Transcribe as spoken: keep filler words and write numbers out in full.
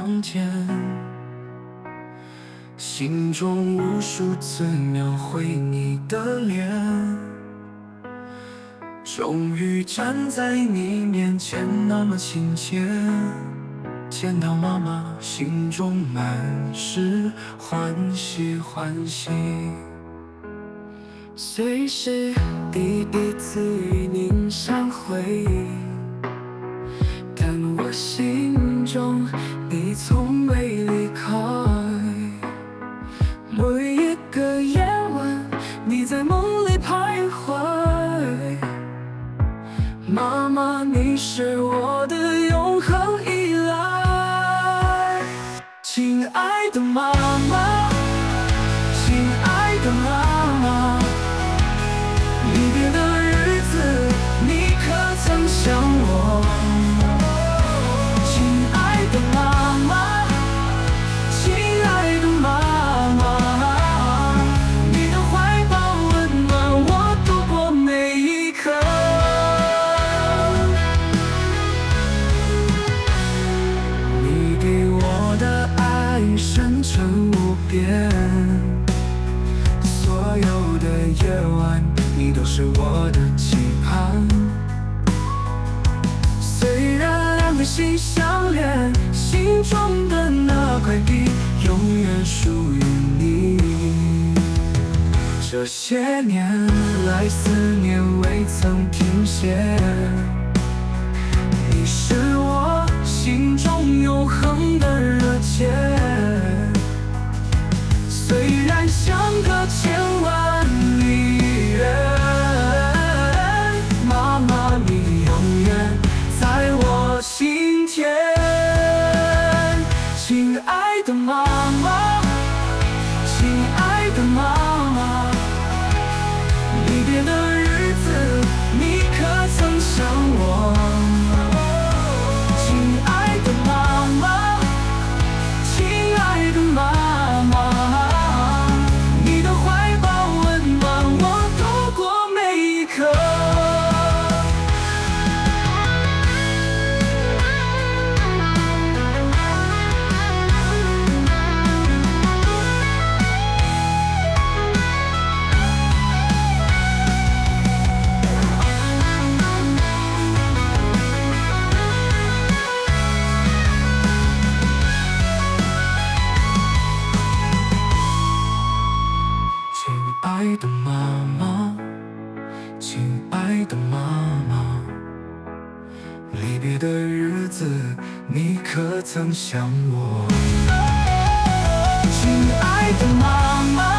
相见，心中无数次描绘你的脸，终于站在你面前，那么亲切。见到妈妈，心中满是欢喜欢喜。随时地彼此与您相会，但我心中你从未离开。每一个夜晚，你在梦里徘徊。妈妈，你是我的永恒依赖。亲爱的妈妈，亲爱的妈妈，离别的日子，你可曾想我？亲爱的妈妈，亲爱的妈妈，你的怀抱温暖我度过每一刻。你给我的爱深沉无边，所有的夜晚你都是我的期盼。虽然两个心相连，心中的那块地永远属于你。这些年来思念未曾停歇，你是我心中永恒的热切。虽然相隔千万里远，妈妈你永远在我心田。亲爱的妈妈，亲爱的妈妈，离别的日子，你可曾想我？亲爱的妈妈，亲爱的妈妈，你的怀抱温暖我度过每一刻。亲爱的妈妈，亲爱的妈妈，离别的日子，你可曾想我？亲爱的妈妈。